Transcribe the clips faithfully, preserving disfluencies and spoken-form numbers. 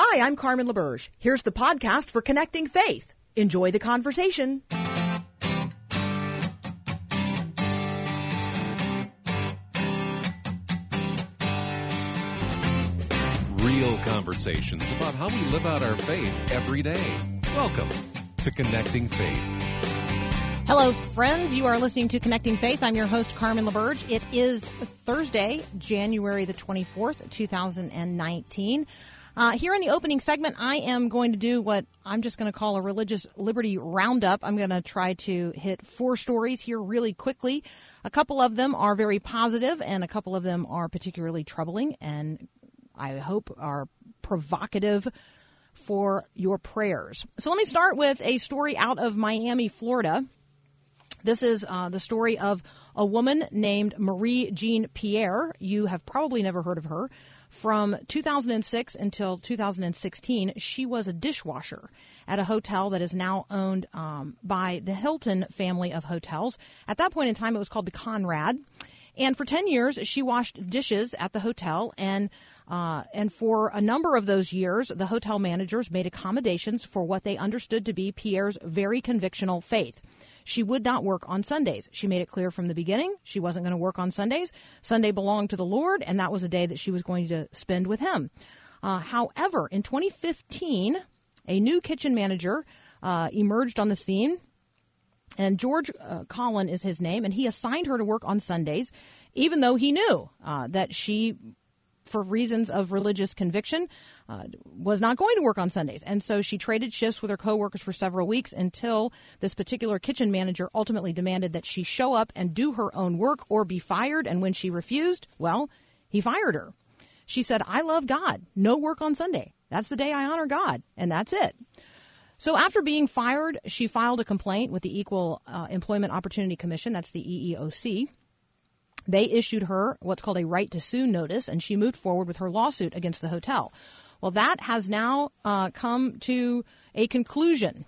Hi, I'm Carmen LaBerge. Here's the podcast for Connecting Faith. Enjoy the conversation. Real conversations about how we live out our faith every day. Welcome to Connecting Faith. Hello, friends. You are listening to Connecting Faith. I'm your host, Carmen LaBerge. It is Thursday, January the twenty-fourth, two thousand nineteen. Uh, here in the opening segment, I am going to do what I'm just going to call a religious liberty roundup. I'm going to try to hit four stories here really quickly. A couple of them are very positive, and a couple of them are particularly troubling, and I hope are provocative for your prayers. So let me start with a story out of Miami, Florida. This is uh, the story of a woman named Marie Jean Pierre. You have probably never heard of her. From two thousand six until two thousand sixteen, she was a dishwasher at a hotel that is now owned um, by the Hilton family of hotels. At that point in time, it was called the Conrad. And for ten years, she washed dishes at the hotel. And uh, and for a number of those years, the hotel managers made accommodations for what they understood to be Pierre's very convictional faith. She would not work on Sundays. She made it clear from the beginning she wasn't going to work on Sundays. Sunday belonged to the Lord, and that was a day that she was going to spend with him. Uh, however, in twenty fifteen, a new kitchen manager uh, emerged on the scene, and George uh, Collin is his name, and he assigned her to work on Sundays, even though he knew uh, that she, for reasons of religious conviction, uh, was not going to work on Sundays. And so she traded shifts with her coworkers for several weeks until this particular kitchen manager ultimately demanded that she show up and do her own work or be fired. And when she refused, well, he fired her. She said, "I love God. No work on Sunday. That's the day I honor God. And that's it." So after being fired, she filed a complaint with the Equal uh, Employment Opportunity Commission. That's the E E O C. They issued her what's called a right to sue notice, and she moved forward with her lawsuit against the hotel. Well, that has now uh, come to a conclusion.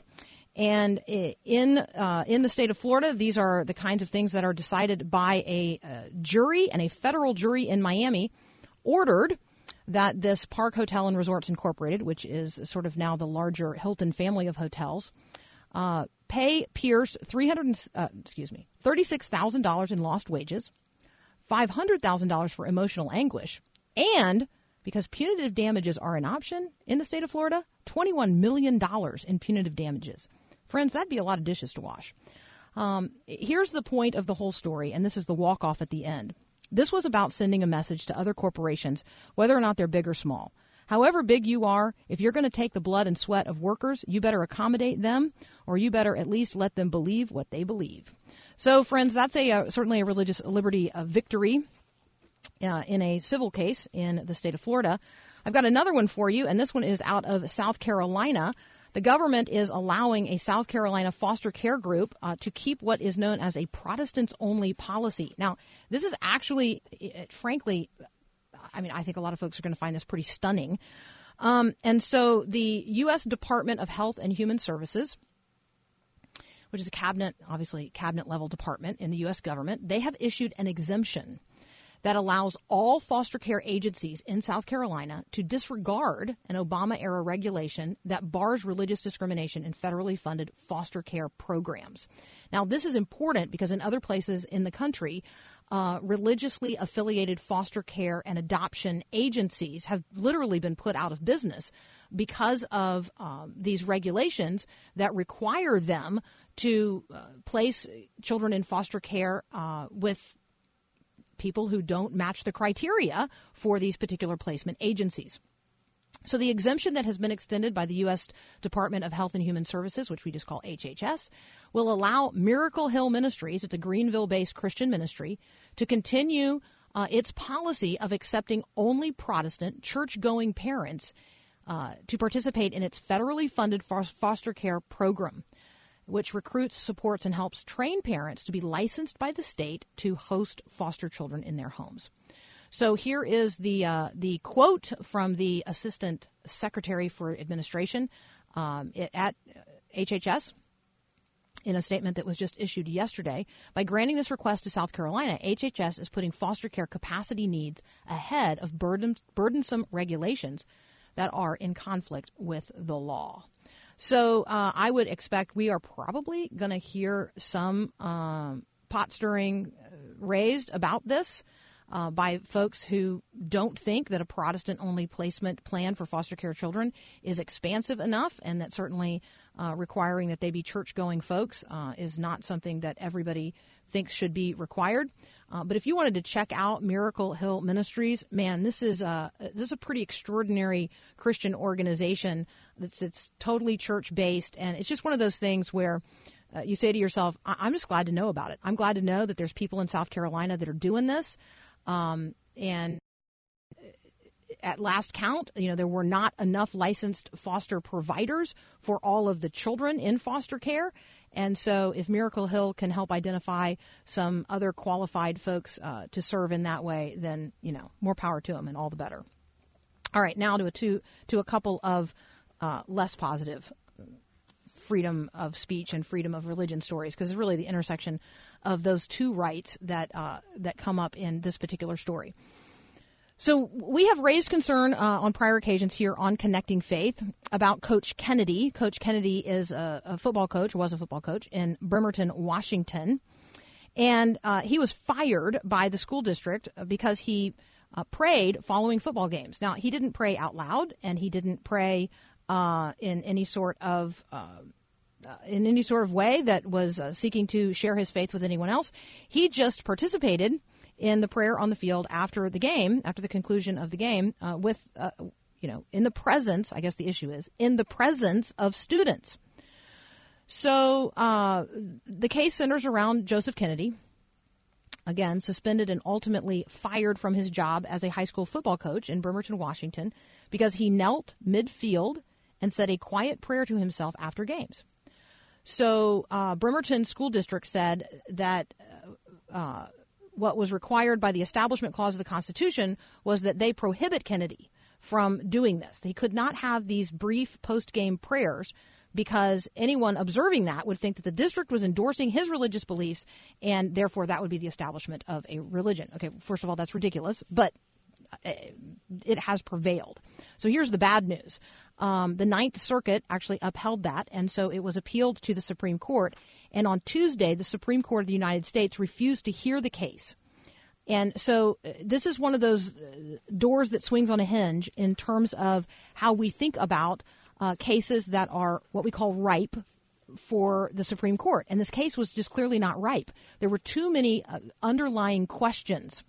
And in uh, in the state of Florida, these are the kinds of things that are decided by a uh, jury, and a federal jury in Miami ordered that this Park Hotel and Resorts Incorporated, which is sort of now the larger Hilton family of hotels, uh, pay Pierce three hundred uh, excuse me thirty-six thousand dollars in lost wages, five hundred thousand dollars for emotional anguish, and because punitive damages are an option in the state of Florida, twenty-one million dollars in punitive damages. Friends, that'd be a lot of dishes to wash. Um, here's the point of the whole story, and this is the walk-off at the end. This was about sending a message to other corporations, whether or not they're big or small. However big you are, if you're going to take the blood and sweat of workers, you better accommodate them, or you better at least let them believe what they believe. So, friends, that's a uh, certainly a religious liberty uh, victory uh, in a civil case in the state of Florida. I've got another one for you, and this one is out of South Carolina. The government is allowing a South Carolina foster care group uh, to keep what is known as a Protestants-only policy. Now, this is actually, it, frankly, I mean, I think a lot of folks are going to find this pretty stunning. Um, and so the U S Department of Health and Human Services, which is a cabinet, obviously cabinet-level department in the U S government, they have issued an exemption that allows all foster care agencies in South Carolina to disregard an Obama-era regulation that bars religious discrimination in federally funded foster care programs. Now, this is important because in other places in the country, uh, religiously affiliated foster care and adoption agencies have literally been put out of business because of um, these regulations that require them to uh, place children in foster care uh, with people who don't match the criteria for these particular placement agencies. So the exemption that has been extended by the U S Department of Health and Human Services, which we just call H H S, will allow Miracle Hill Ministries, it's a Greenville-based Christian ministry, to continue uh, its policy of accepting only Protestant church-going parents uh, to participate in its federally funded foster care program, which recruits, supports, and helps train parents to be licensed by the state to host foster children in their homes. So here is the uh, the quote from the Assistant Secretary for Administration um, at H H S in a statement that was just issued yesterday. By granting this request to South Carolina, H H S is putting foster care capacity needs ahead of burden, burdensome regulations that are in conflict with the law. So uh, I would expect we are probably going to hear some um, pot stirring raised about this uh, by folks who don't think that a Protestant-only placement plan for foster care children is expansive enough, and that certainly uh, requiring that they be church-going folks uh, is not something that everybody thinks should be required. Uh, but if you wanted to check out Miracle Hill Ministries, man, this is a this is a pretty extraordinary Christian organization. It's it's totally church based, and it's just one of those things where uh, you say to yourself, I- "I'm just glad to know about it. I'm glad to know that there's people in South Carolina that are doing this." Um, and at last count, you know, there were not enough licensed foster providers for all of the children in foster care. And so if Miracle Hill can help identify some other qualified folks uh, to serve in that way, then, you know, more power to them and all the better. All right, now to a, to, to a couple of uh, less positive freedom of speech and freedom of religion stories, because it's really the intersection of those two rights that uh, that come up in this particular story. So we have raised concern uh, on prior occasions here on Connecting Faith about Coach Kennedy. Coach Kennedy is a, a football coach, was a football coach in Bremerton, Washington. And uh, he was fired by the school district because he uh, prayed following football games. Now, he didn't pray out loud, and he didn't pray uh, in any sort of uh, uh, in any sort of way that was uh, seeking to share his faith with anyone else. He just participated in the prayer on the field after the game, after the conclusion of the game, uh, with, uh, you know, in the presence, I guess the issue is, in the presence of students. So uh, the case centers around Joseph Kennedy, again, suspended and ultimately fired from his job as a high school football coach in Bremerton, Washington, because he knelt midfield and said a quiet prayer to himself after games. So uh, Bremerton School District said that uh, what was required by the Establishment Clause of the Constitution was that they prohibit Kennedy from doing this. He could not have these brief post-game prayers because anyone observing that would think that the district was endorsing his religious beliefs, and therefore that would be the establishment of a religion. Okay, first of all, that's ridiculous, but it has prevailed. So here's the bad news. Um, the Ninth Circuit actually upheld that, and so it was appealed to the Supreme Court. And on Tuesday, the Supreme Court of the United States refused to hear the case. And so uh, this is one of those uh, doors that swings on a hinge in terms of how we think about uh, cases that are what we call ripe for the Supreme Court. And this case was just clearly not ripe. There were too many uh, underlying questions.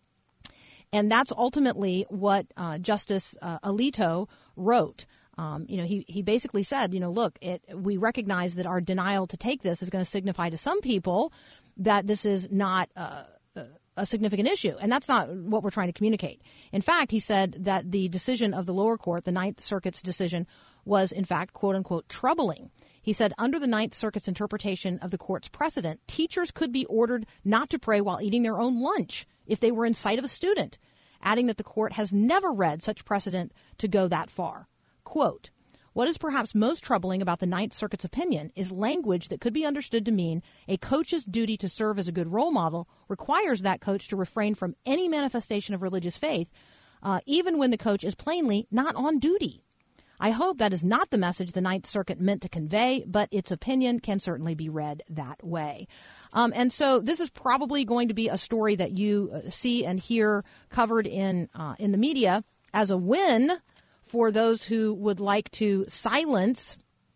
And that's ultimately what uh, Justice uh, Alito wrote. Um, you know, he, he basically said, you know, look, it, we recognize that our denial to take this is going to signify to some people that this is not uh, a significant issue. And that's not what we're trying to communicate. In fact, he said that the decision of the lower court, the Ninth Circuit's decision, was, in fact, quote unquote, troubling. He said under the Ninth Circuit's interpretation of the court's precedent, teachers could be ordered not to pray while eating their own lunch if they were in sight of a student, adding that the court has never read such precedent to go that far. Quote, what is perhaps most troubling about the Ninth Circuit's opinion is language that could be understood to mean a coach's duty to serve as a good role model requires that coach to refrain from any manifestation of religious faith, uh, even when the coach is plainly not on duty. I hope that is not the message the Ninth Circuit meant to convey, but its opinion can certainly be read that way. Um, and so this is probably going to be a story that you uh, see and hear covered in uh, in the media as a win for those who would like to silence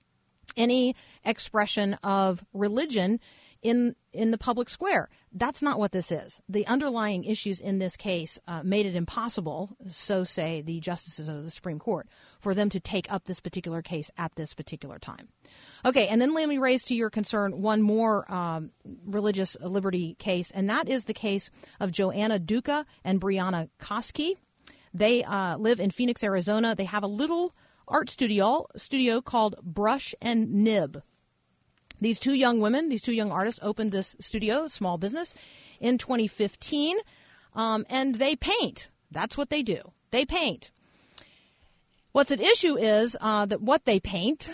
any expression of religion in in the public square. That's not what this is. The underlying issues in this case uh, made it impossible, so say the justices of the Supreme Court, for them to take up this particular case at this particular time. Okay, and then let me raise to your concern one more um, religious liberty case, and that is the case of Joanna Duca and Brianna Koski. They uh, live in Phoenix, Arizona. They have a little art studio studio called Brush and Nib. These two young women, these two young artists, opened this studio, a small business, in twenty fifteen, um, and they paint. That's what they do. They paint. What's at issue is uh, that what they paint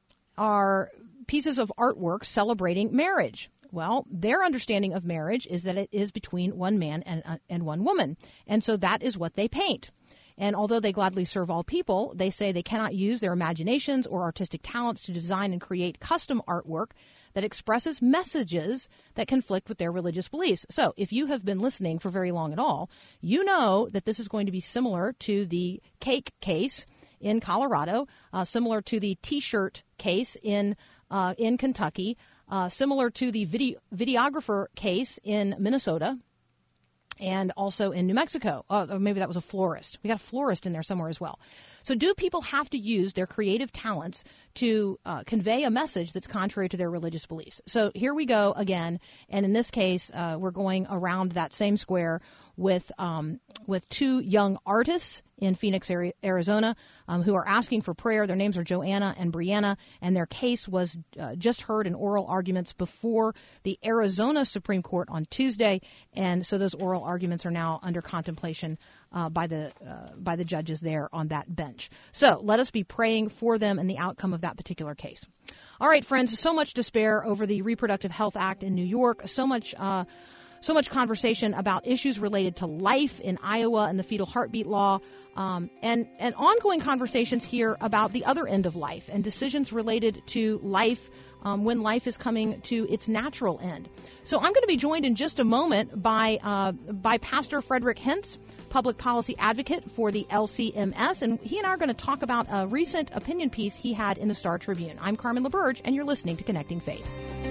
are pieces of artwork celebrating marriage. Well, their understanding of marriage is that it is between one man and uh, and one woman, and so that is what they paint. And although they gladly serve all people, they say they cannot use their imaginations or artistic talents to design and create custom artwork that expresses messages that conflict with their religious beliefs. So if you have been listening for very long at all, you know that this is going to be similar to the cake case in Colorado, uh, similar to the T-shirt case in uh, in Kentucky, uh, similar to the video- videographer case in Minnesota, and also in New Mexico. Uh, or maybe that was a florist. We got a florist in there somewhere as well. So do people have to use their creative talents to uh, convey a message that's contrary to their religious beliefs? So here we go again. And in this case, uh, we're going around that same square with um, with two young artists in Phoenix, Arizona, um, who are asking for prayer. Their names are Joanna and Brianna, and their case was uh, just heard in oral arguments before the Arizona Supreme Court on Tuesday, and so those oral arguments are now under contemplation uh, by the uh, by the judges there on that bench. So let us be praying for them and the outcome of that particular case. All right, friends, so much despair over the Reproductive Health Act in New York, so much uh So much conversation about issues related to life in Iowa and the fetal heartbeat law, um, and, and ongoing conversations here about the other end of life and decisions related to life um, when life is coming to its natural end. So I'm going to be joined in just a moment by uh, by Pastor Frederick Hintz, public policy advocate for the L C M S, and he and I are going to talk about a recent opinion piece he had in the Star Tribune. I'm Carmen LaBerge, and you're listening to Connecting Faith.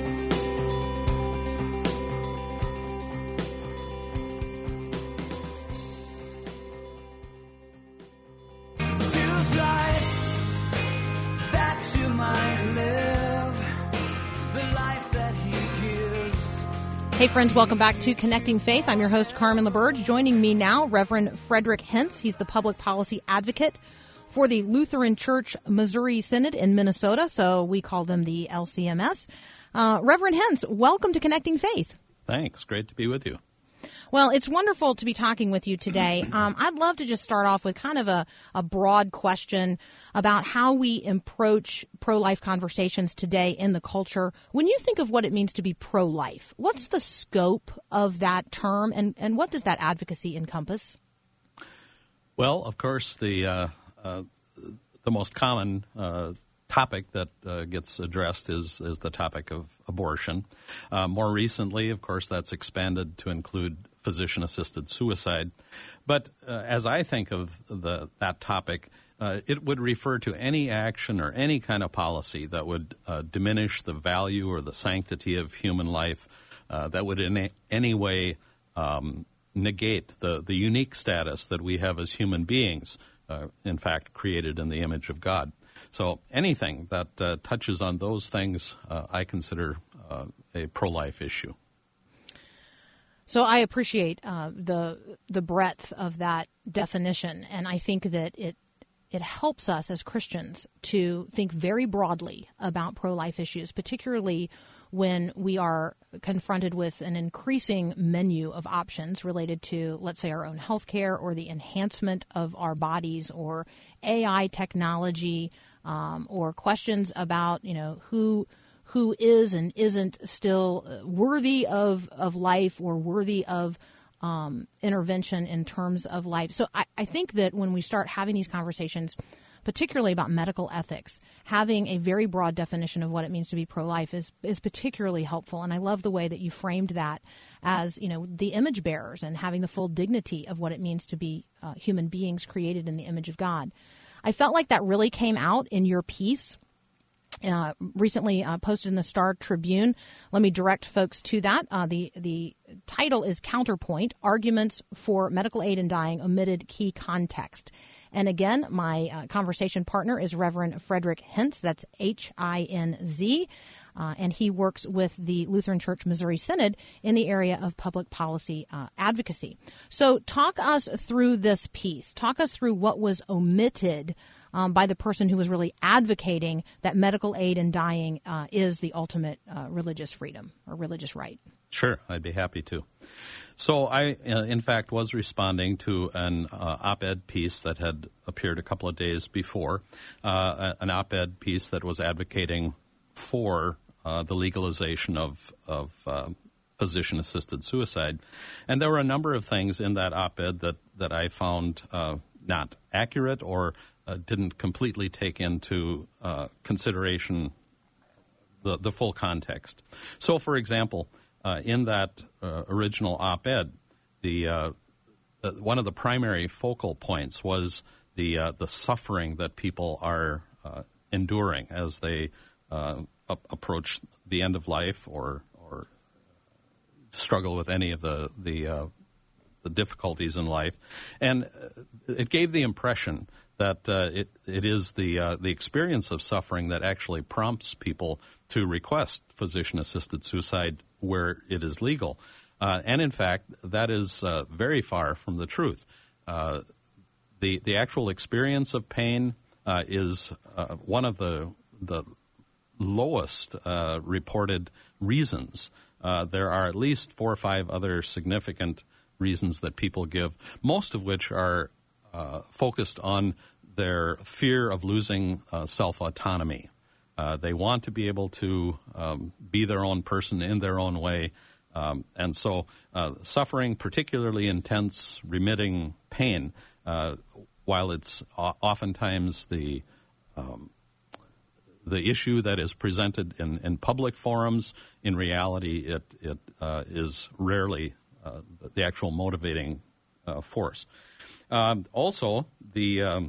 Hey, friends, welcome back to Connecting Faith. I'm your host, Carmen LaBerge. Joining me now, Reverend Frederick Hintz. He's the public policy advocate for the Lutheran Church Missouri Synod in Minnesota, so we call them the L C M S. Uh, Reverend Hintz, welcome to Connecting Faith. Thanks. Great to be with you. Well, it's wonderful to be talking with you today. Um, I'd love to just start off with kind of a, a broad question about how we approach pro-life conversations today in the culture. When you think of what it means to be pro-life, what's the scope of that term, and, and what does that advocacy encompass? Well, of course, the uh, uh, the most common uh, topic that uh, gets addressed is is the topic of abortion. Uh, more recently, of course, that's expanded to include physician-assisted suicide. But uh, as I think of the that topic, uh, it would refer to any action or any kind of policy that would uh, diminish the value or the sanctity of human life, uh, that would in a, any way um, negate the, the unique status that we have as human beings, uh, in fact, created in the image of God. So anything that uh, touches on those things, uh, I consider uh, a pro-life issue. So I appreciate uh, the the breadth of that definition, and I think that it it helps us as Christians to think very broadly about pro-life issues, particularly when we are confronted with an increasing menu of options related to, let's say, our own health care or the enhancement of our bodies or A I technology, um, or questions about, you know, who who is and isn't still worthy of, of life or worthy of um, intervention in terms of life. So I, I think that when we start having these conversations, particularly about medical ethics, having a very broad definition of what it means to be pro-life is, is particularly helpful. And I love the way that you framed that as, you know, the image bearers and having the full dignity of what it means to be uh, human beings created in the image of God. I felt like that really came out in your piece. Uh, recently uh, posted in the Star Tribune. Let me direct folks to that. Uh, the the title is Counterpoint, Arguments for Medical Aid in Dying Omitted Key Context. And again, my uh, conversation partner is Reverend Frederick Hintz. That's H I N Z. Uh, and he works with the Lutheran Church Missouri Synod in the area of public policy uh, advocacy. So talk us through this piece. Talk us through what was omitted Um, by the person who was really advocating that medical aid in dying uh, is the ultimate uh, religious freedom or religious right. Sure, I'd be happy to. So I, uh, in fact, was responding to an uh, op-ed piece that had appeared a couple of days before, uh, an op-ed piece that was advocating for uh, the legalization of, of uh, physician-assisted suicide. And there were a number of things in that op-ed that, that I found uh, not accurate or uh, didn't completely take into uh, consideration the, the full context. So, for example, uh, in that uh, original op-ed, the, uh, the one of the primary focal points was the uh, the suffering that people are uh, enduring as they uh, a- approach the end of life or or struggle with any of the the, uh, the difficulties in life, and it gave the impression that uh, it it is the uh, the experience of suffering that actually prompts people to request physician-assisted suicide where it is legal, uh, and in fact, that is uh, very far from the truth. Uh, the the actual experience of pain uh, is uh, one of the the lowest uh, reported reasons. Uh, there are at least four or five other significant reasons that people give, most of which are uh, focused on their fear of losing uh, self-autonomy. Uh, they want to be able to um, be their own person in their own way. Um, and so uh, suffering, particularly intense, remitting pain, uh, while it's o- oftentimes the um, the issue that is presented in, in public forums, in reality, it, it uh, is rarely uh, the actual motivating uh, force. Um, also, the um,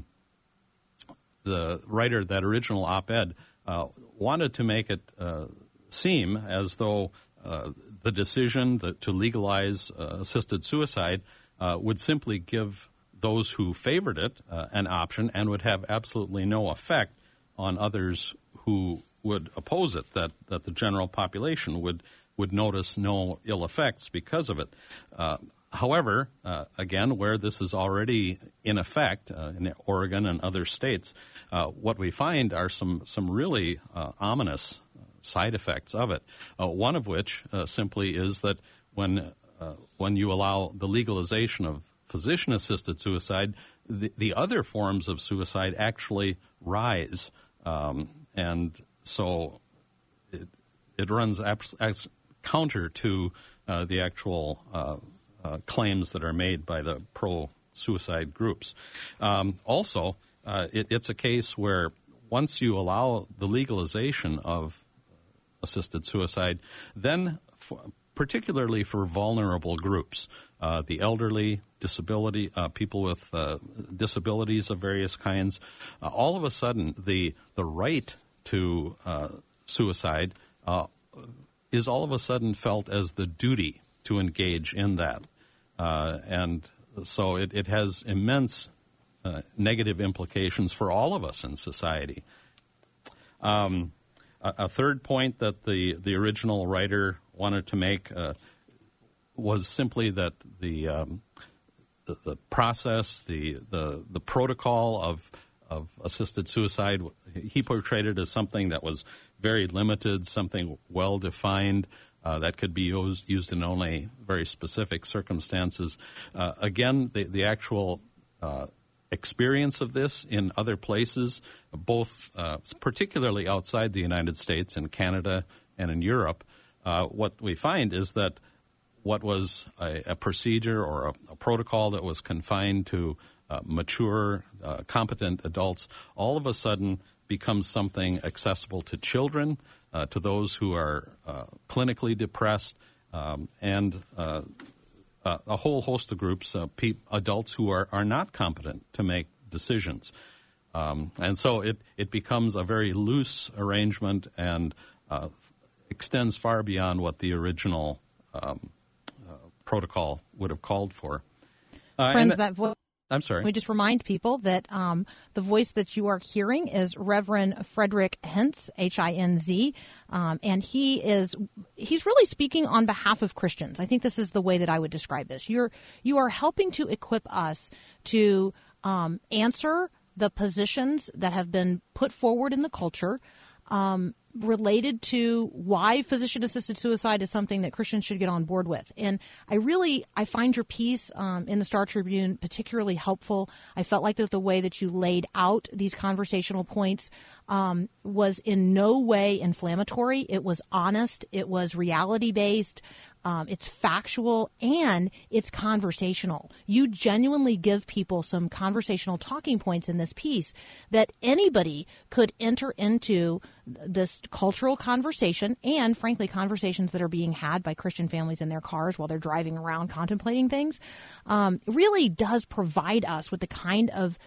the writer of that original op-ed uh, wanted to make it uh, seem as though uh, the decision that, to legalize uh, assisted suicide uh, would simply give those who favored it uh, an option and would have absolutely no effect on others who would oppose it, that, that the general population would, would notice no ill effects because of it. Uh, however, uh, again, where this is already in effect uh, in Oregon and other states, uh, what we find are some, some really uh, ominous side effects of it, uh, one of which uh, simply is that when, uh, when you allow the legalization of physician-assisted suicide, the, the other forms of suicide actually rise. Um, and so it, it runs abs- as counter to uh, the actual uh, uh, claims that are made by the pro-suicide groups. Um, also, uh, it, it's a case where once you allow the legalization of assisted suicide, then f- particularly for vulnerable groups, uh, the elderly, disability, uh, people with uh, disabilities of various kinds, uh, all of a sudden the the right to uh, suicide uh, is all of a sudden felt as the duty to engage in that. Uh, and so it, it has immense uh, negative implications for all of us in society. Um, a, a third point that the, the original writer wanted to make uh, was simply that the, um, the the process, the the, the protocol of of assisted suicide, he portrayed it as something that was very limited, something well defined, uh, that could be used, used in only very specific circumstances. Uh, again, the the actual uh, experience of this in other places, both uh, particularly outside the United States, in Canada and in Europe, uh, what we find is that what was a, a procedure or a, a protocol that was confined to uh, mature, uh, competent adults, all of a sudden becomes something accessible to children, uh, to those who are uh, clinically depressed, um, and uh, uh, a whole host of groups, uh, pe- adults who are, are not competent to make decisions. Um, and so it, it becomes a very loose arrangement and uh, extends far beyond what the original um, protocol would have called for. Uh, Friends, th- that voice. I'm sorry. We just remind people that um, the voice that you are hearing is Reverend Frederick Hinz, H I N Z, um, and he is he's really speaking on behalf of Christians. I think this is the way that I would describe this. You're you are helping to equip us to um, answer the positions that have been put forward in the culture, Um, related to why physician-assisted suicide is something that Christians should get on board with. And I really, I find your piece um, in the Star Tribune particularly helpful. I felt like that the way that you laid out these conversational points um, was in no way inflammatory. It was honest. It was reality-based. Um, it's factual, and it's conversational. You genuinely give people some conversational talking points in this piece that anybody could enter into this cultural conversation, and frankly, conversations that are being had by Christian families in their cars while they're driving around contemplating things. Um, really does provide us with the kind of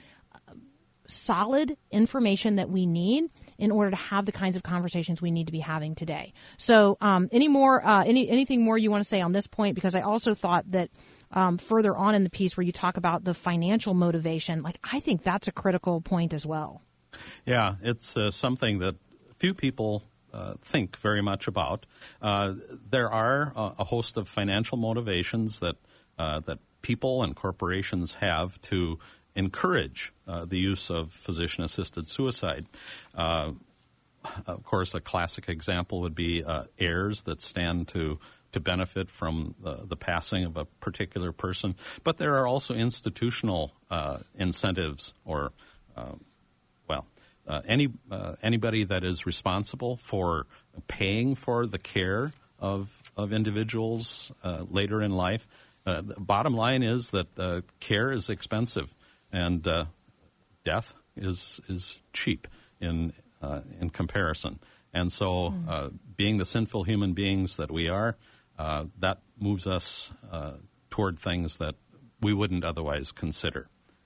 solid information that we need in order to have the kinds of conversations we need to be having today. So, um, any more, uh, any anything more you want to say on this point? Because I also thought that um, further on in the piece where you talk about the financial motivation, like I think that's a critical point as well. Yeah, it's uh, something that few people uh, think very much about. Uh, there are a, a host of financial motivations that uh, that people and corporations have to encourage uh, the use of physician-assisted suicide. Uh, of course, a classic example would be uh, heirs that stand to to benefit from the, the passing of a particular person. But there are also institutional uh, incentives, or uh, well, uh, any uh, anybody that is responsible for paying for the care of of individuals uh, later in life. Uh, the bottom line is that uh, care is expensive. And uh, death is is cheap in uh, in comparison. And so, uh, being the sinful human beings that we are, uh, that moves us uh, toward things that we wouldn't otherwise consider.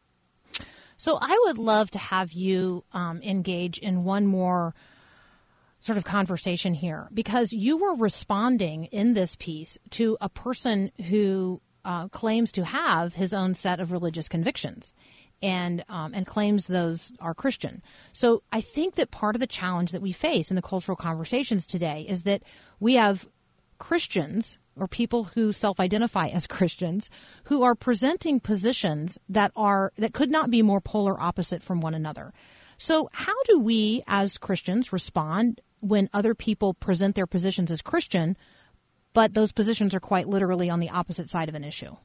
So I would love to have you um, engage in one more sort of conversation here, because you were responding in this piece to a person who Uh, claims to have his own set of religious convictions and um, and claims those are Christian. So I think that part of the challenge that we face in the cultural conversations today is that we have Christians, or people who self-identify as Christians, who are presenting positions that are that could not be more polar opposite from one another. So how do we as Christians respond when other people present their positions as Christian, but those positions are quite literally on the opposite side of an issue?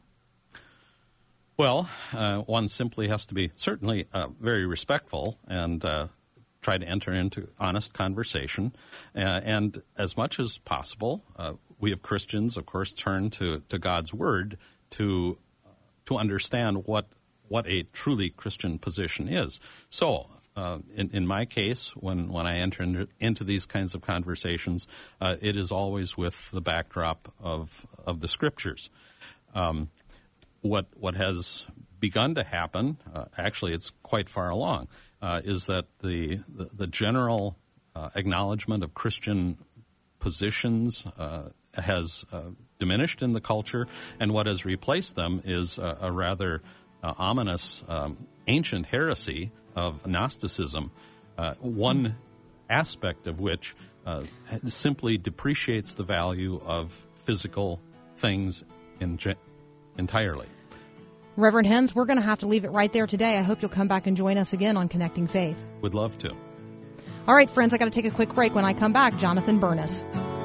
Well, uh, one simply has to be certainly uh, very respectful and uh, try to enter into honest conversation. Uh, and as much as possible, uh, we as Christians, of course, turn to, to God's Word to to understand what what a truly Christian position is. So, Uh, in, in my case, when, when I enter into, into these kinds of conversations, uh, it is always with the backdrop of of the Scriptures. Um, what what has begun to happen, uh, actually it's quite far along, uh, is that the, the, the general uh, acknowledgement of Christian positions uh, has uh, diminished in the culture, and what has replaced them is a, a rather uh, ominous um, ancient heresy of Gnosticism, uh, one aspect of which uh, simply depreciates the value of physical things in ge- entirely. Reverend Hens, we're going to have to leave it right there today. I hope you'll come back and join us again on Connecting Faith. Would love to. All right, friends, I got to take a quick break. When I come back, Jonathan Bernis.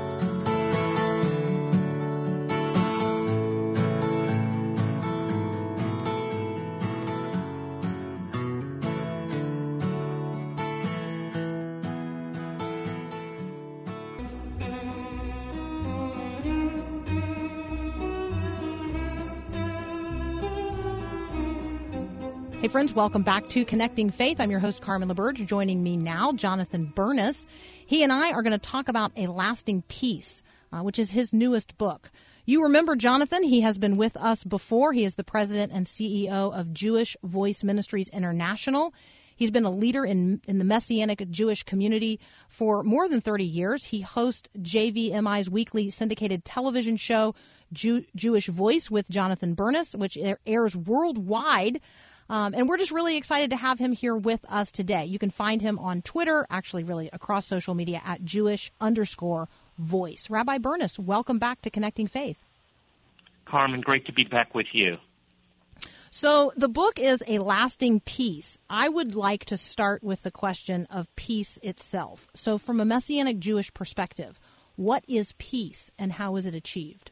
Hey, friends, welcome back to Connecting Faith. I'm your host, Carmen LaBerge. Joining me now, Jonathan Bernis. He and I are going to talk about A Lasting Peace, uh, which is his newest book. You remember Jonathan. He has been with us before. He is the president and C E O of Jewish Voice Ministries International. He's been a leader in, in the Messianic Jewish community for more than thirty years. He hosts J V M I's weekly syndicated television show, Jew, Jewish Voice with Jonathan Bernis, which airs worldwide. Um, and we're just really excited to have him here with us today. You can find him on Twitter, actually really across social media, at Jewish underscore voice. Rabbi Bernis, welcome back to Connecting Faith. Carmen, great to be back with you. So the book is A Lasting Peace. I would like to start with the question of peace itself. So from a Messianic Jewish perspective, what is peace and how is it achieved?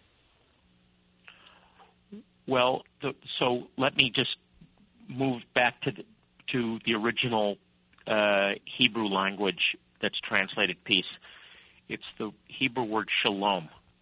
Well, the, so let me just move back to the, to the original uh, Hebrew language that's translated peace. It's the Hebrew word shalom,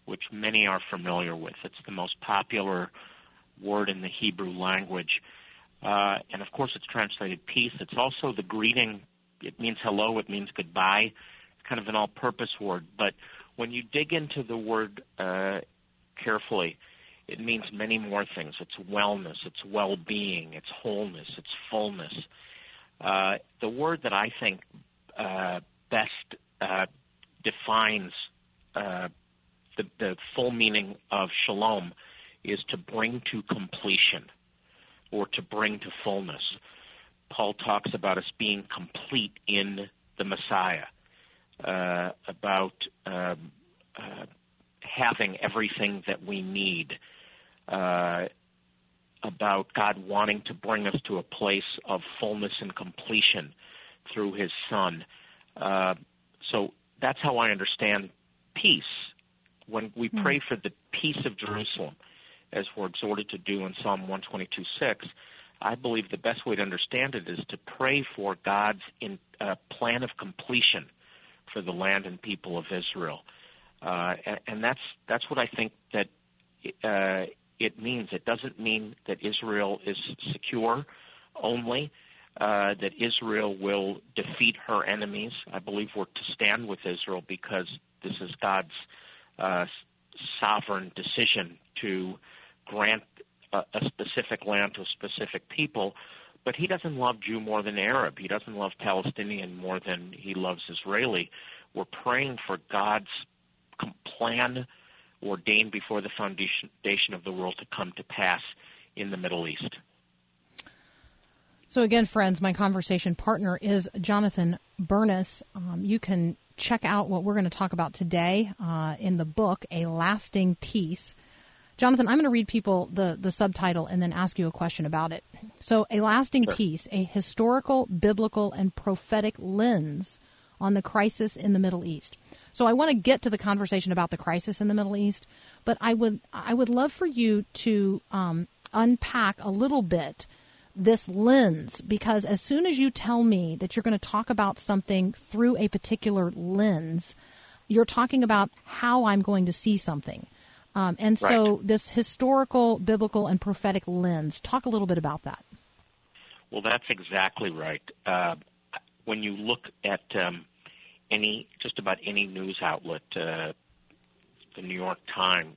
which many are familiar with. It's the most popular word in the Hebrew language. Uh, and, of course, it's translated peace. It's also the greeting. It means hello. It means goodbye. It's kind of an all-purpose word. But when you dig into the word uh, carefully, it means many more things. It's wellness. It's well-being. It's wholeness. It's fullness. Uh, the word that I think uh, best uh, defines uh, the, the full meaning of shalom is to bring to completion or to bring to fullness. Paul talks about us being complete in the Messiah, uh, about um, uh, having everything that we need, uh, about God wanting to bring us to a place of fullness and completion through his Son. Uh, so that's how I understand peace. When we mm. pray for the peace of Jerusalem, as we're exhorted to do in Psalm one twenty-two six, I believe the best way to understand it is to pray for God's in, uh, plan of completion for the land and people of Israel. Uh, and, and that's that's what I think that uh, it means. It doesn't mean that Israel is secure only, uh, that Israel will defeat her enemies. I believe we're to stand with Israel because this is God's uh, sovereign decision to grant a, a specific land to a specific people, but he doesn't love Jew more than Arab. He doesn't love Palestinian more than he loves Israeli. We're praying for God's plan ordained before the foundation of the world to come to pass in the Middle East. So again, friends, my conversation partner is Jonathan Bernis. Um, you can check out what we're going to talk about today uh, in the book, A Lasting Peace. Jonathan, I'm going to read people the, the subtitle and then ask you a question about it. So, A Lasting sure. Peace, a historical, biblical, and prophetic lens on the crisis in the Middle East. So I want to get to the conversation about the crisis in the Middle East, but I would I would love for you to um, unpack a little bit this lens, because as soon as you tell me that you're going to talk about something through a particular lens, you're talking about how I'm going to see something. Um, and so right. this historical, biblical, and prophetic lens, talk a little bit about that. Well, that's exactly right. Uh, when you look at um, any, just about any news outlet, uh, the New York Times,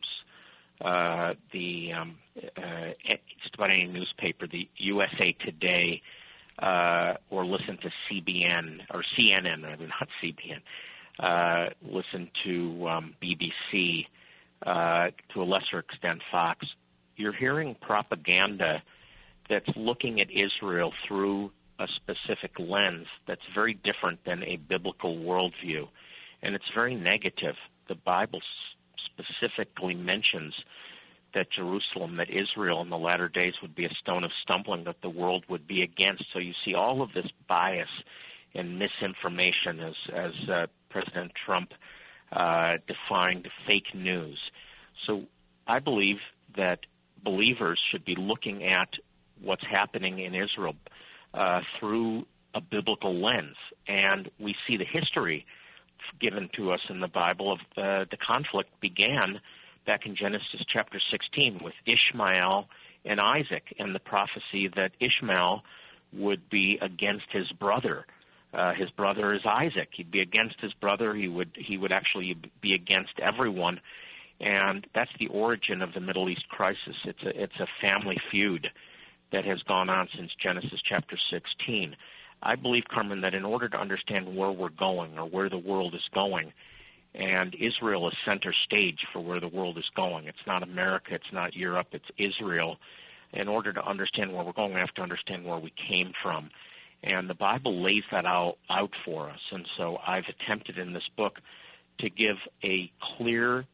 uh, the um, uh, just about any newspaper, the U S A Today, uh, or listen to C B N, or C N N rather, not C B N, uh, listen to um, B B C, Uh, to a lesser extent Fox, you're hearing propaganda that's looking at Israel through a specific lens that's very different than a biblical worldview, and it's very negative. The Bible specifically mentions that Jerusalem, that Israel in the latter days would be a stone of stumbling, that the world would be against. So you see all of this bias and misinformation as, as uh, President Trump Uh, defined fake news. So I believe that believers should be looking at what's happening in Israel uh, through a biblical lens. And we see the history given to us in the Bible of uh, the conflict began back in Genesis chapter sixteen with Ishmael and Isaac, and the prophecy that Ishmael would be against his brother. Uh, his brother is Isaac. He'd be against his brother. He would he would actually be against everyone, and that's the origin of the Middle East crisis. It's a it's a family feud that has gone on since Genesis chapter sixteen. I believe, Carmen, that in order to understand where we're going or where the world is going, and Israel is center stage for where the world is going. It's not America. It's not Europe. It's Israel. In order to understand where we're going, we have to understand where we came from. And the Bible lays that out, out for us. And so I've attempted in this book to give a clear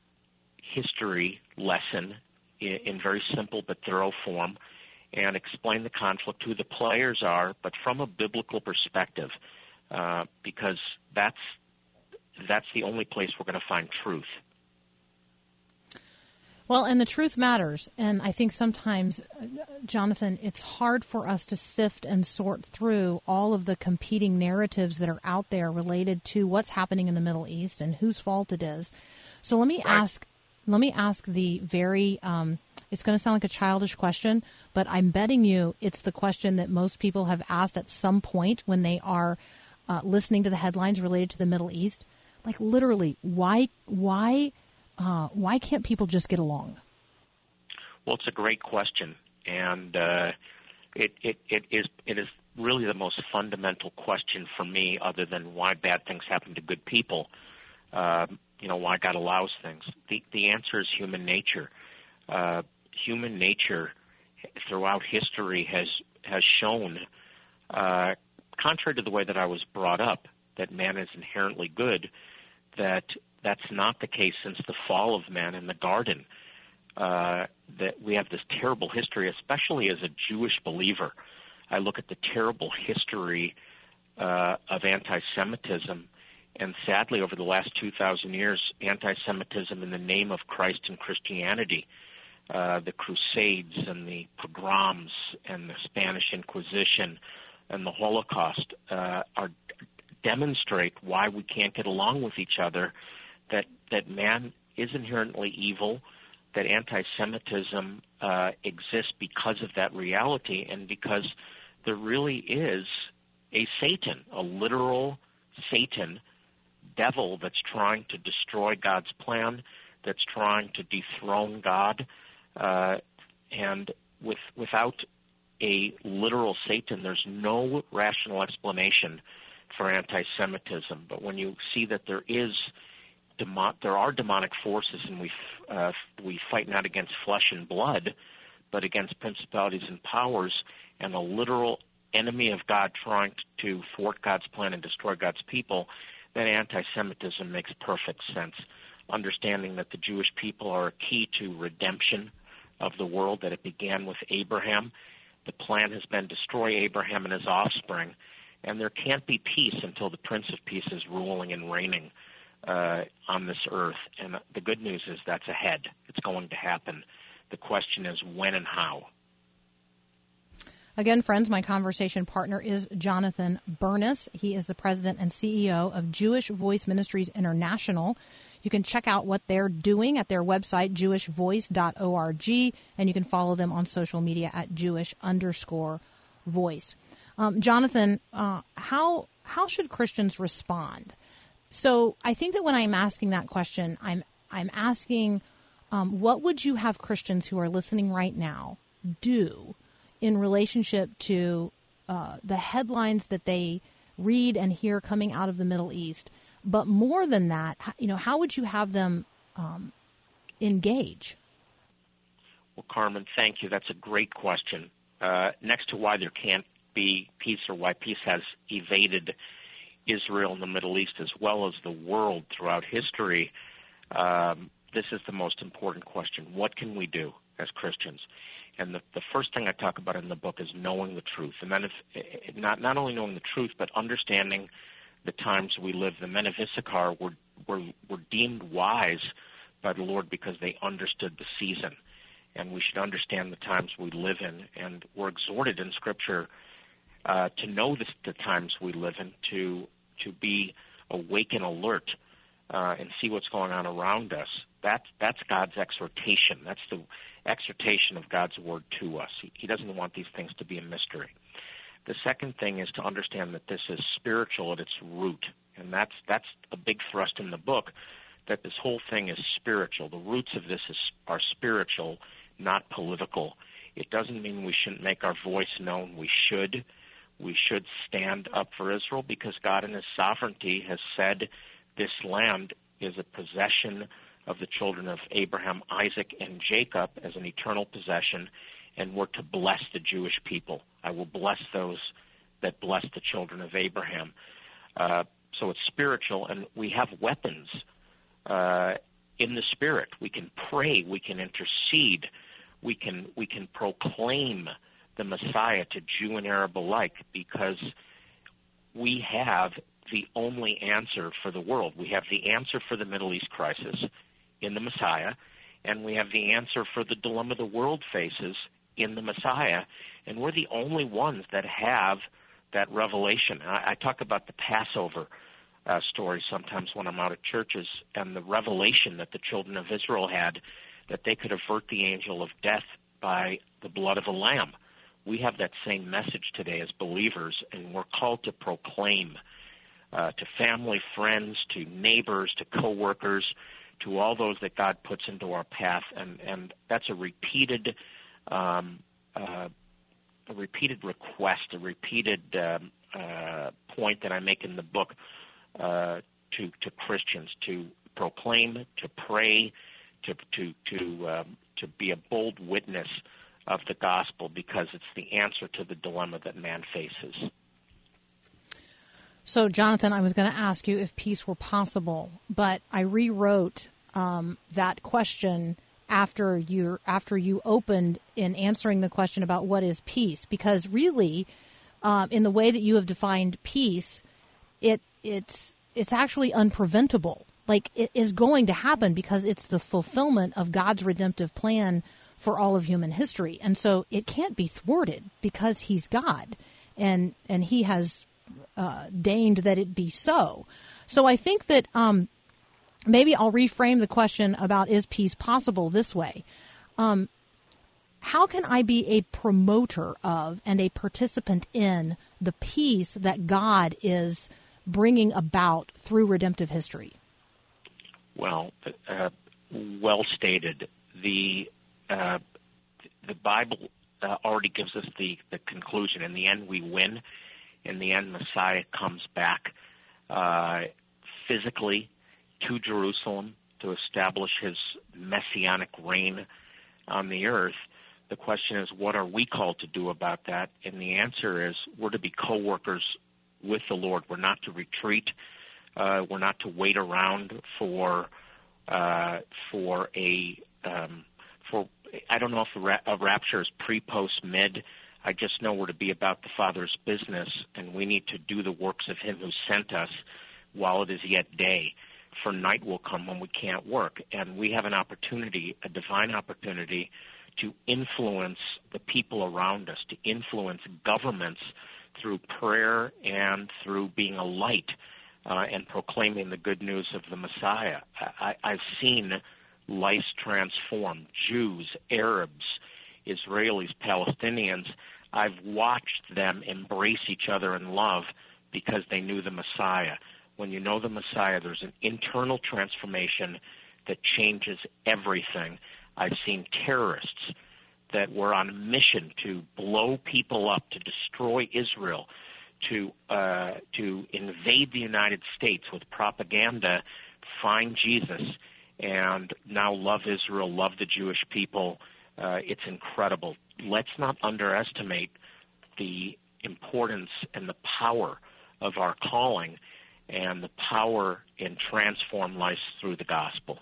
history lesson in, in very simple but thorough form and explain the conflict, who the players are, but from a biblical perspective, uh, because that's that's the only place we're going to find truth. Well, and the truth matters. And I think sometimes, Jonathan, it's hard for us to sift and sort through all of the competing narratives that are out there related to what's happening in the Middle East and whose fault it is. So let me Right. ask, let me ask the very, um, it's going to sound like a childish question, but I'm betting you it's the question that most people have asked at some point when they are uh, listening to the headlines related to the Middle East. Like literally, why, why, uh, why can't people just get along? Well, it's a great question, and uh, it, it, it is it is really the most fundamental question for me, other than why bad things happen to good people. Uh, you know, why God allows things. The the answer is human nature. Uh, human nature throughout history has has shown, uh, contrary to the way that I was brought up, that man is inherently good. That that's not the case since the fall of man in the garden. Uh, that we have this terrible history, especially as a Jewish believer. I look at the terrible history uh, of anti-Semitism, and sadly, over the last two thousand years, anti-Semitism in the name of Christ and Christianity, uh, the Crusades and the pogroms and the Spanish Inquisition and the Holocaust uh, are demonstrate why we can't get along with each other, that, that man is inherently evil, that anti-Semitism uh, exists because of that reality, and because there really is a Satan, a literal Satan, devil that's trying to destroy God's plan, that's trying to dethrone God, uh, and with without a literal Satan, there's no rational explanation for anti-Semitism. But when you see that there is Demo- there are demonic forces, and we f- uh, we fight not against flesh and blood, but against principalities and powers, and a literal enemy of God trying to thwart God's plan and destroy God's people, then anti-Semitism makes perfect sense. Understanding that the Jewish people are a key to redemption of the world, that it began with Abraham. The plan has been destroy Abraham and his offspring, and there can't be peace until the Prince of Peace is ruling and reigning Uh, on this earth. And the good news is that's ahead. It's going to happen. The question is when and how. Again, friends, my conversation partner is Jonathan Bernis. He is the president and C E O of Jewish Voice Ministries International. You can check out what they're doing at their website, jewish voice dot org, and you can follow them on social media at Jewish underscore voice. Um, Jonathan, uh, how how should Christians respond? So I think that when I'm asking that question, I'm I'm asking, um, what would you have Christians who are listening right now do in relationship to uh, the headlines that they read and hear coming out of the Middle East? But more than that, you know, how would you have them um, engage? Well, Carmen, thank you. That's a great question. Uh, next to why there can't be peace, or why peace has evaded Israel and the Middle East as well as the world throughout history, um, this is the most important question. What can we do as Christians? And the, the first thing I talk about in the book is knowing the truth. And then if, not, not only knowing the truth, but understanding the times we live. The men of Issachar were, were, were deemed wise by the Lord because they understood the season. And we should understand the times we live in. And we're exhorted in Scripture uh, to know this, the times we live in, to to be awake and alert uh, and see what's going on around us. That's, that's God's exhortation. That's the exhortation of God's word to us. He, he doesn't want these things to be a mystery. The second thing is to understand that this is spiritual at its root, and that's that's a big thrust in the book, that this whole thing is spiritual. The roots of this is, are spiritual, not political. It doesn't mean we shouldn't make our voice known. We should. We should stand up for Israel because God in his sovereignty has said this land is a possession of the children of Abraham, Isaac, and Jacob as an eternal possession, and we're to bless the Jewish people. I will bless those that bless the children of Abraham. Uh, so it's spiritual, and we have weapons uh, in the Spirit. We can pray. We can intercede. We can we can proclaim the Messiah to Jew and Arab alike, because we have the only answer for the world. We have the answer for the Middle East crisis in the Messiah, and we have the answer for the dilemma the world faces in the Messiah, and we're the only ones that have that revelation. I, I talk about the Passover uh, stories sometimes when I'm out at churches, and the revelation that the children of Israel had that they could avert the angel of death by the blood of a lamb. We have that same message today as believers, and we're called to proclaim uh, to family, friends, to neighbors, to coworkers, to all those that God puts into our path, and, and that's a repeated um, uh, a repeated request, a repeated um, uh, point that I make in the book uh, to to Christians to proclaim, to pray, to to to um, to be a bold witness of the gospel, because it's the answer to the dilemma that man faces. So, Jonathan, I was going to ask you if peace were possible, but I rewrote um, that question after you after you opened in answering the question about what is peace, because really, um, in the way that you have defined peace, it it's it's actually unpreventable. Like, it is going to happen because it's the fulfillment of God's redemptive plan for all of human history. And so it can't be thwarted because he's God, and and he has uh, deigned that it be so. So I think that um, maybe I'll reframe the question about is peace possible this way. Um, how can I be a promoter of and a participant in the peace that God is bringing about through redemptive history? Well, uh, well stated. The Uh, the Bible uh, already gives us the, the conclusion. In the end, we win. In the end, Messiah comes back uh, physically to Jerusalem to establish his messianic reign on the earth. The question is, what are we called to do about that? And the answer is, we're to be co-workers with the Lord. We're not to retreat. Uh, we're not to wait around for uh, for a um, for I don't know if a, ra- a rapture is pre, post, mid. I just know we're to be about the Father's business, and we need to do the works of him who sent us while it is yet day. For night will come when we can't work. And we have an opportunity, a divine opportunity, to influence the people around us, to influence governments through prayer and through being a light uh, and proclaiming the good news of the Messiah. I, I've seen lives transformed, Jews, Arabs, Israelis, Palestinians. I've watched them embrace each other in love because they knew the Messiah. When you know the Messiah, there's an internal transformation that changes everything. I've seen terrorists that were on a mission to blow people up, to destroy Israel, to uh, to invade the United States with propaganda, find Jesus, and now love Israel, love the Jewish people. Uh, it's incredible. Let's not underestimate the importance and the power of our calling and the power in transform lives through the gospel.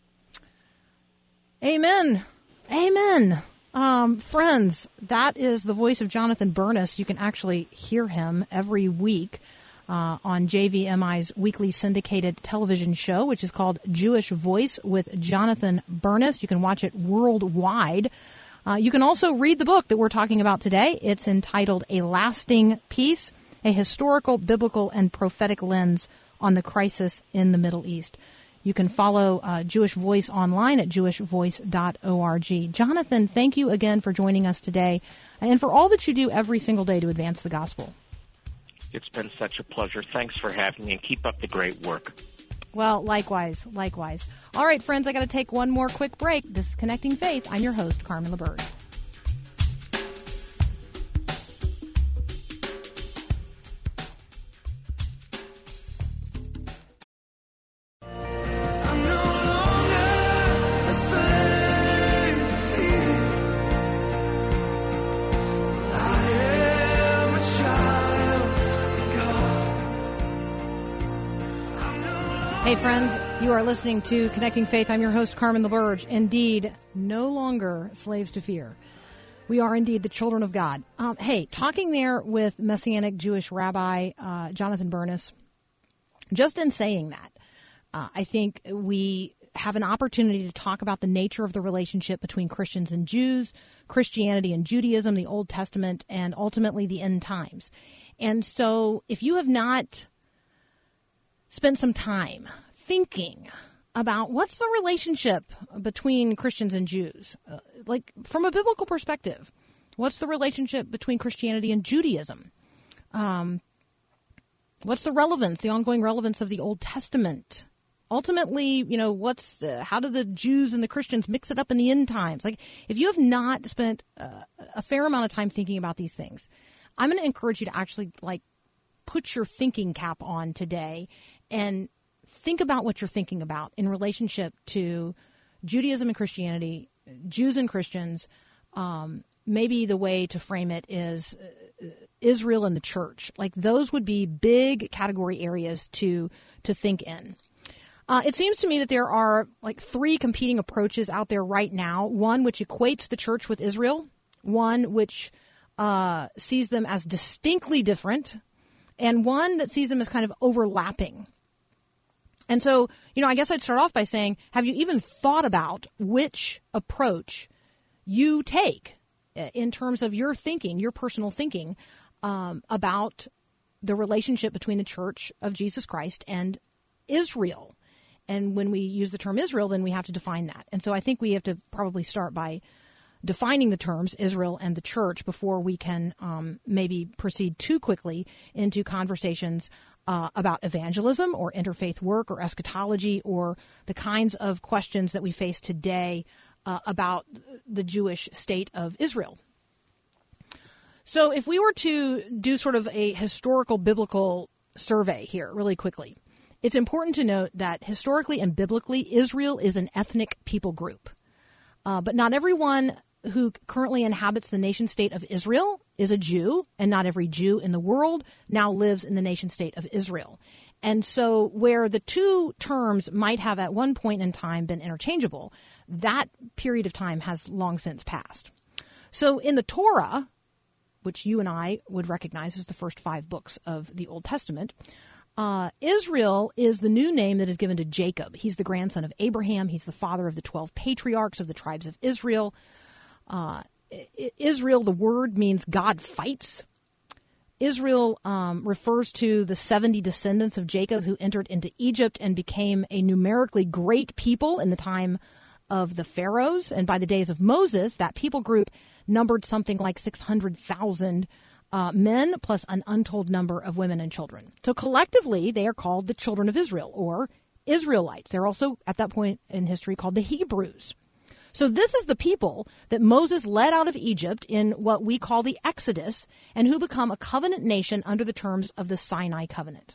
Amen. Amen. Um, friends, that is the voice of Jonathan Bernis. You can actually hear him every week uh, on J V M I's weekly syndicated television show, which is called Jewish Voice with Jonathan Bernis. You can watch it worldwide. Uh, you can also read the book that we're talking about today. It's entitled A Lasting Peace, a historical, biblical, and prophetic lens on the crisis in the Middle East. You can follow uh, Jewish Voice online at jewish voice dot org. Jonathan, thank you again for joining us today and for all that you do every single day to advance the gospel. It's been such a pleasure. Thanks for having me, and keep up the great work. Well, likewise, likewise. All right, friends, I got to take one more quick break. This is Connecting Faith. I'm your host, Carmen LaBerge. Hey, friends, you are listening to Connecting Faith. I'm your host, Carmen LaBerge. Indeed, no longer slaves to fear. We are indeed the children of God. Um, hey, talking there with Messianic Jewish Rabbi uh, Jonathan Bernis, just in saying that, uh, I think we have an opportunity to talk about the nature of the relationship between Christians and Jews, Christianity and Judaism, the Old Testament, and ultimately the end times. And so if you have not spent some time thinking about what's the relationship between Christians and Jews, uh, like from a biblical perspective. What's the relationship between Christianity and Judaism? Um, what's the relevance, the ongoing relevance of the Old Testament? Ultimately, you know, what's uh, how do the Jews and the Christians mix it up in the end times? Like, if you have not spent uh, a fair amount of time thinking about these things, I'm going to encourage you to actually like put your thinking cap on today and think about what you're thinking about in relationship to Judaism and Christianity, Jews and Christians. Um, maybe the way to frame it is uh, Israel and the church. Like, those would be big category areas to to think in. Uh, it seems to me that there are like three competing approaches out there right now. One which equates the church with Israel, one which uh, sees them as distinctly different, and one that sees them as kind of overlapping. And so, you know, I guess I'd start off by saying, have you even thought about which approach you take in terms of your thinking, your personal thinking um, about the relationship between the Church of Jesus Christ and Israel? And when we use the term Israel, then we have to define that. And so I think we have to probably start by defining the terms Israel and the church before we can um, maybe proceed too quickly into conversations uh, about evangelism or interfaith work or eschatology or the kinds of questions that we face today uh, about the Jewish state of Israel. So if we were to do sort of a historical biblical survey here really quickly, it's important to note that historically and biblically, Israel is an ethnic people group. Uh, but not everyone who currently inhabits the nation-state of Israel is a Jew, and not every Jew in the world now lives in the nation-state of Israel. And so where the two terms might have at one point in time been interchangeable, that period of time has long since passed. So in the Torah, which you and I would recognize as the first five books of the Old Testament, Uh, Israel is the new name that is given to Jacob. He's the grandson of Abraham. He's the father of the twelve patriarchs of the tribes of Israel. Uh, Israel, the word means God fights. Israel um, refers to the seventy descendants of Jacob who entered into Egypt and became a numerically great people in the time of the pharaohs. And by the days of Moses, that people group numbered something like six hundred thousand Uh, men plus an untold number of women and children. So collectively, they are called the children of Israel, or Israelites. They're also, at that point in history, called the Hebrews. So this is the people that Moses led out of Egypt in what we call the Exodus, and who become a covenant nation under the terms of the Sinai covenant.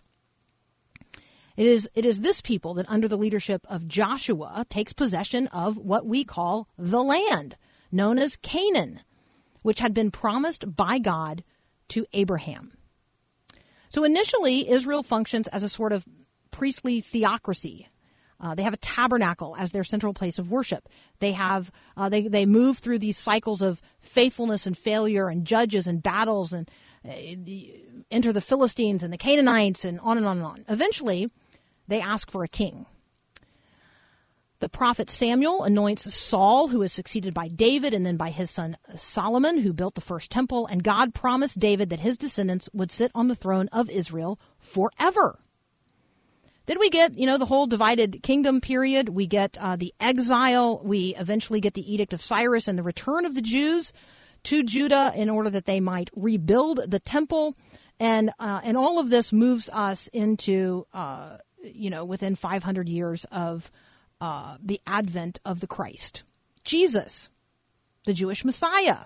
It is, it is this people that, under the leadership of Joshua, takes possession of what we call the land, known as Canaan, which had been promised by God to Abraham. So initially, Israel functions as a sort of priestly theocracy. Uh, they have a tabernacle as their central place of worship. They have uh, they they move through these cycles of faithfulness and failure and judges and battles and uh, enter the Philistines and the Canaanites and on and on and on. Eventually, they ask for a king. The prophet Samuel anoints Saul, who is succeeded by David and then by his son Solomon, who built the first temple. And God promised David that his descendants would sit on the throne of Israel forever. Then we get, you know, the whole divided kingdom period. We get uh, the exile. We eventually get the Edict of Cyrus and the return of the Jews to Judah in order that they might rebuild the temple. And uh, and all of this moves us into, uh, you know, within five hundred years of Uh, the advent of the Christ, Jesus, the Jewish Messiah.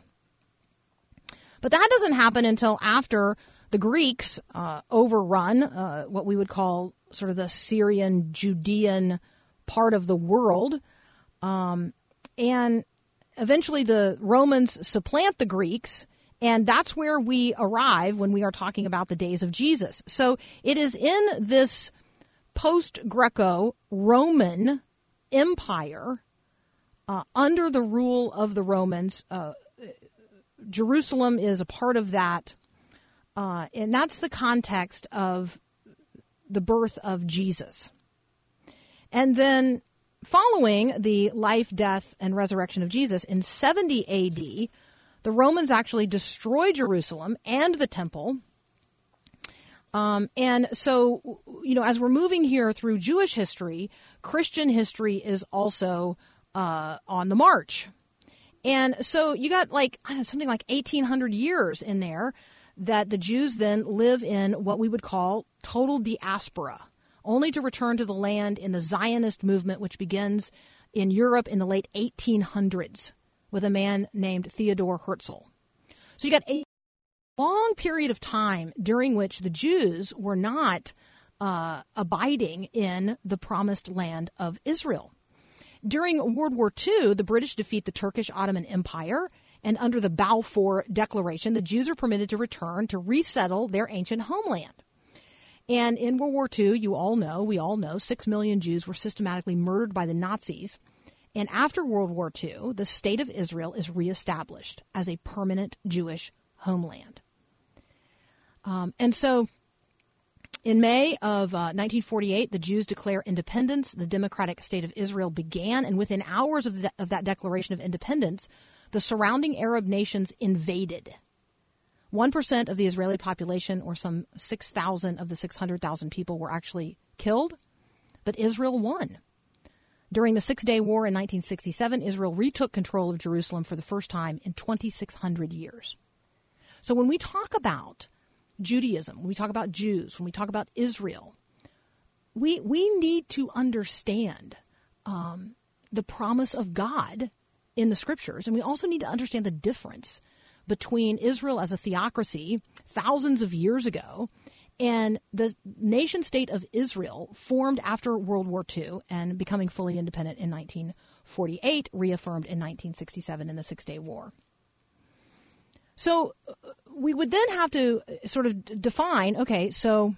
But that doesn't happen until after the Greeks uh, overrun uh, what we would call sort of the Syrian, Judean part of the world. Um, and eventually the Romans supplant the Greeks, and that's where we arrive when we are talking about the days of Jesus. So it is in this post-Greco-Roman empire, uh, under the rule of the Romans. uh, Jerusalem is a part of that, uh, and that's the context of the birth of Jesus. And then following the life, death, and resurrection of Jesus in seventy A D, the Romans actually destroy Jerusalem and the temple, Um, and so, you know, as we're moving here through Jewish history, Christian history is also uh, on the march. And so you got like, I don't know, something like eighteen hundred years in there that the Jews then live in what we would call total diaspora, only to return to the land in the Zionist movement, which begins in Europe in the late eighteen hundreds with a man named Theodor Herzl. So you got a long period of time during which the Jews were not uh, abiding in the promised land of Israel. During World War Two, the British defeat the Turkish Ottoman Empire, and under the Balfour Declaration, the Jews are permitted to return to resettle their ancient homeland. And in World War Two, you all know, we all know, six million Jews were systematically murdered by the Nazis. And after World War Two, the State of Israel is reestablished as a permanent Jewish homeland. Um, and so in May of uh, nineteen forty-eight, the Jews declare independence. The Democratic State of Israel began, and within hours of, the, of that declaration of independence, the surrounding Arab nations invaded. one percent of the Israeli population, or some six thousand of the six hundred thousand people, were actually killed, but Israel won. During the Six-Day War in nineteen sixty-seven, Israel retook control of Jerusalem for the first time in twenty-six hundred years. So when we talk about Judaism, when we talk about Jews, when we talk about Israel, we we need to understand um, the promise of God in the Scriptures, and we also need to understand the difference between Israel as a theocracy thousands of years ago and the nation-state of Israel formed after World War Two and becoming fully independent in nineteen forty-eight, reaffirmed in nineteen sixty-seven in the Six-Day War. So we would then have to sort of define, okay, so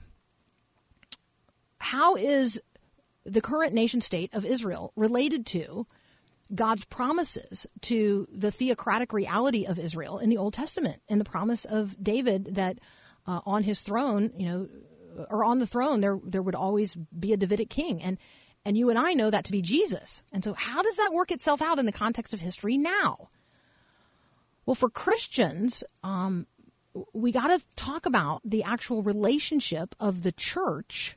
how is the current nation-state of Israel related to God's promises to the theocratic reality of Israel in the Old Testament, and the promise of David that uh, on his throne, you know, or on the throne, there there would always be a Davidic king, and and you and I know that to be Jesus. And so, how does that work itself out in the context of history now? Well, for Christians, um, we got to talk about the actual relationship of the church,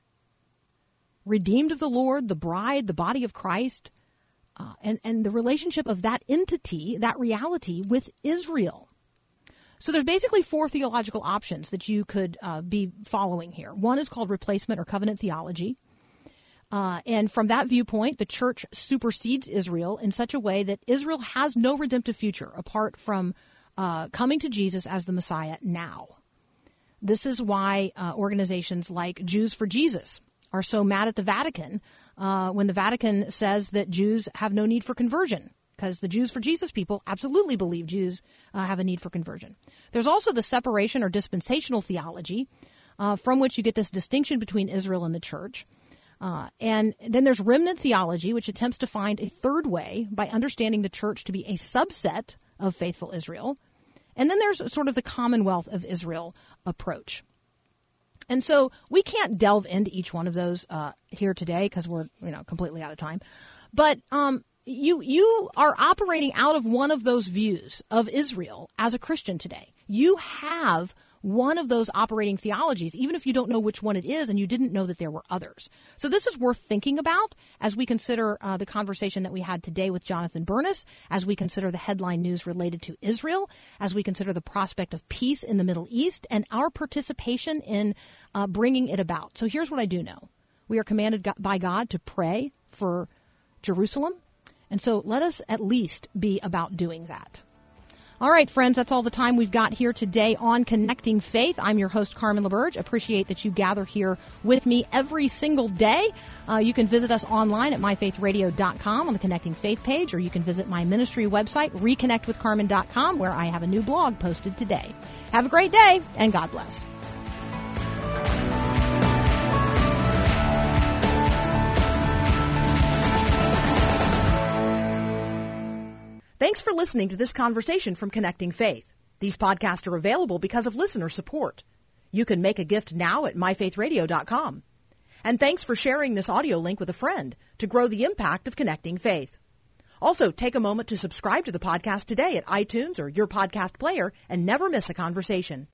redeemed of the Lord, the bride, the body of Christ. Uh, and, and the relationship of that entity, that reality, with Israel. So there's basically four theological options that you could uh, be following here. One is called replacement or covenant theology. Uh, and from that viewpoint, the church supersedes Israel in such a way that Israel has no redemptive future apart from uh, coming to Jesus as the Messiah now. This is why uh, organizations like Jews for Jesus are so mad at the Vatican uh, when the Vatican says that Jews have no need for conversion, because the Jews for Jesus people absolutely believe Jews uh, have a need for conversion. There's also the separation or dispensational theology, uh, from which you get this distinction between Israel and the church. Uh, and then there's remnant theology, which attempts to find a third way by understanding the church to be a subset of faithful Israel. And then there's sort of the Commonwealth of Israel approach. And so we can't delve into each one of those uh, here today because we're, you know, completely out of time. But um, you you are operating out of one of those views of Israel as a Christian today. You have one of those operating theologies, even if you don't know which one it is and you didn't know that there were others. So this is worth thinking about as we consider uh, the conversation that we had today with Jonathan Bernis, as we consider the headline news related to Israel, as we consider the prospect of peace in the Middle East, and our participation in uh, bringing it about. So here's what I do know. We are commanded by God to pray for Jerusalem, and so let us at least be about doing that. All right, friends, that's all the time we've got here today on Connecting Faith. I'm your host, Carmen LaBerge. Appreciate that you gather here with me every single day. Uh, you can visit us online at my faith radio dot com on the Connecting Faith page, or you can visit my ministry website, reconnect with carmen dot com, where I have a new blog posted today. Have a great day, and God bless. Thanks for listening to this conversation from Connecting Faith. These podcasts are available because of listener support. You can make a gift now at my faith radio dot com. And thanks for sharing this audio link with a friend to grow the impact of Connecting Faith. Also, take a moment to subscribe to the podcast today at iTunes or your podcast player and never miss a conversation.